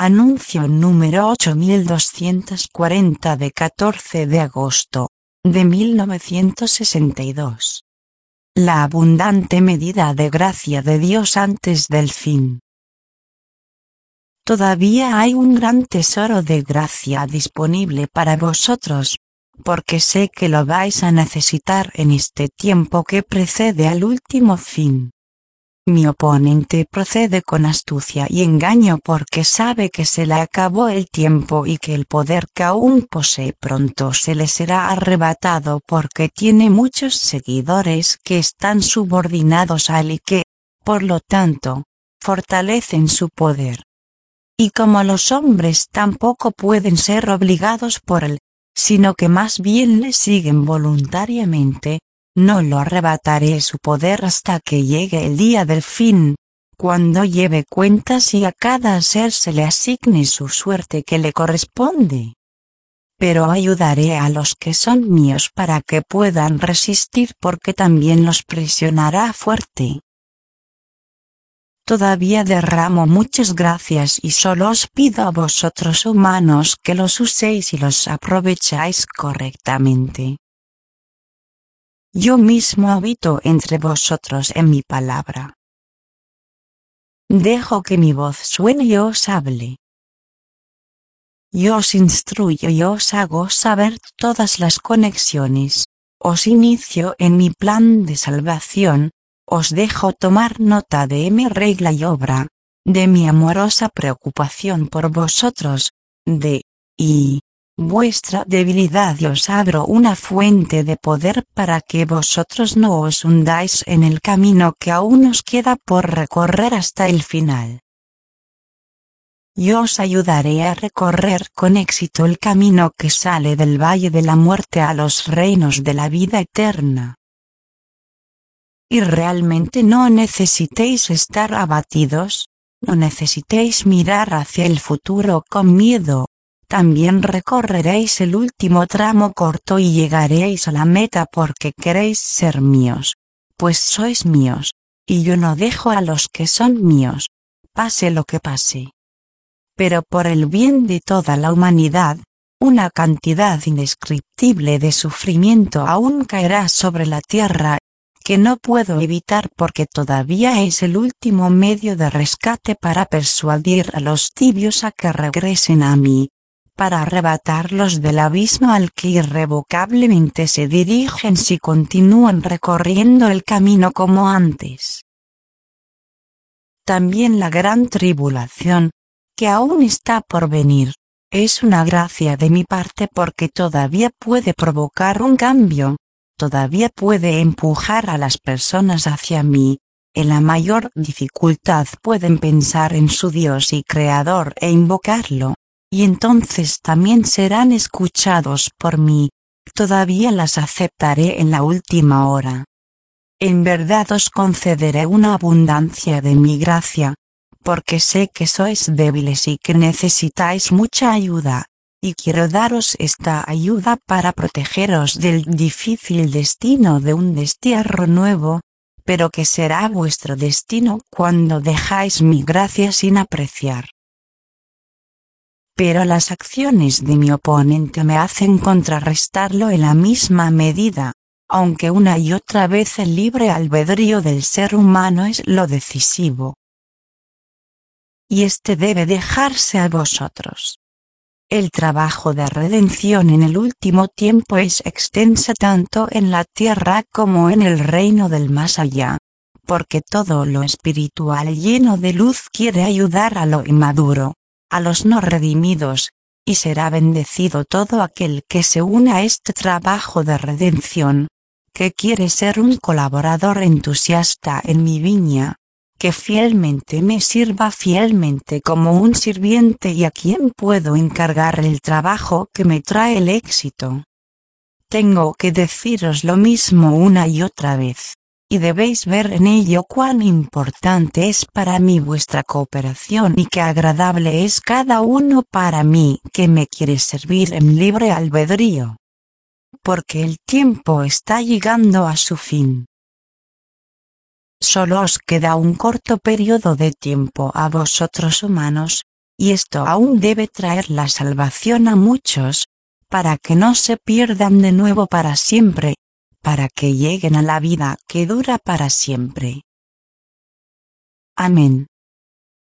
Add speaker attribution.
Speaker 1: Anuncio número 8240 de 14 de agosto de 1962. La abundante medida de gracia de Dios antes del fin. Todavía hay un gran tesoro de gracia disponible para vosotros, porque sé que lo vais a necesitar en este tiempo que precede al último fin. Mi oponente procede con astucia y engaño porque sabe que se le acabó el tiempo y que el poder que aún posee pronto se le será arrebatado porque tiene muchos seguidores que están subordinados a él y que, por lo tanto, fortalecen su poder. Y como los hombres tampoco pueden ser obligados por él, sino que más bien le siguen voluntariamente, no lo arrebataré su poder hasta que llegue el día del fin, cuando lleve cuentas y a cada ser se le asigne su suerte que le corresponde. Pero ayudaré a los que son míos para que puedan resistir porque también los presionará fuerte. Todavía derramo muchas gracias y solo os pido a vosotros humanos que los uséis y los aprovecháis correctamente. Yo mismo habito entre vosotros en mi palabra. Dejo que mi voz suene y os hable. Yo os instruyo y os hago saber todas las conexiones, os inicio en mi plan de salvación, os dejo tomar nota de mi regla y obra, de mi amorosa preocupación por vosotros, vuestra debilidad y os abro una fuente de poder para que vosotros no os hundáis en el camino que aún os queda por recorrer hasta el final. Yo os ayudaré a recorrer con éxito el camino que sale del valle de la muerte a los reinos de la vida eterna. Y realmente no necesitéis estar abatidos, no necesitéis mirar hacia el futuro con miedo. También recorreréis el último tramo corto y llegaréis a la meta porque queréis ser míos, pues sois míos, y yo no dejo a los que son míos, pase lo que pase. Pero por el bien de toda la humanidad, una cantidad indescriptible de sufrimiento aún caerá sobre la tierra, que no puedo evitar porque todavía es el último medio de rescate para persuadir a los tibios a que regresen a mí, para arrebatarlos del abismo al que irrevocablemente se dirigen si continúan recorriendo el camino como antes. También la gran tribulación, que aún está por venir, es una gracia de mi parte porque todavía puede provocar un cambio, todavía puede empujar a las personas hacia mí. En la mayor dificultad pueden pensar en su Dios y Creador e invocarlo. Y entonces también serán escuchados por mí, todavía las aceptaré en la última hora. En verdad os concederé una abundancia de mi gracia, porque sé que sois débiles y que necesitáis mucha ayuda, y quiero daros esta ayuda para protegeros del difícil destino de un destierro nuevo, pero que será vuestro destino cuando dejáis mi gracia sin apreciar. Pero las acciones de mi oponente me hacen contrarrestarlo en la misma medida, aunque una y otra vez el libre albedrío del ser humano es lo decisivo. Y este debe dejarse a vosotros. El trabajo de redención en el último tiempo es extensa tanto en la tierra como en el reino del más allá, porque todo lo espiritual lleno de luz quiere ayudar a lo inmaduro, a los no redimidos, y será bendecido todo aquel que se une a este trabajo de redención, que quiere ser un colaborador entusiasta en mi viña, que fielmente me sirva fielmente como un sirviente y a quien puedo encargar el trabajo que me trae el éxito. Tengo que deciros lo mismo una y otra vez, y debéis ver en ello cuán importante es para mí vuestra cooperación y qué agradable es cada uno para mí que me quiere servir en libre albedrío. Porque el tiempo está llegando a su fin. Solo os queda un corto periodo de tiempo a vosotros humanos, y esto aún debe traer la salvación a muchos, para que no se pierdan de nuevo para siempre, para que lleguen a la vida que dura para siempre. Amén.